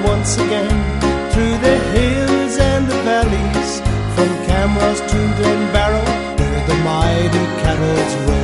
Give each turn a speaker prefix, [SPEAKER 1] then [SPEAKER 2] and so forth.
[SPEAKER 1] once again through the hills and the valleys, from Camross to Glenbarrow, where the mighty cattle's roll.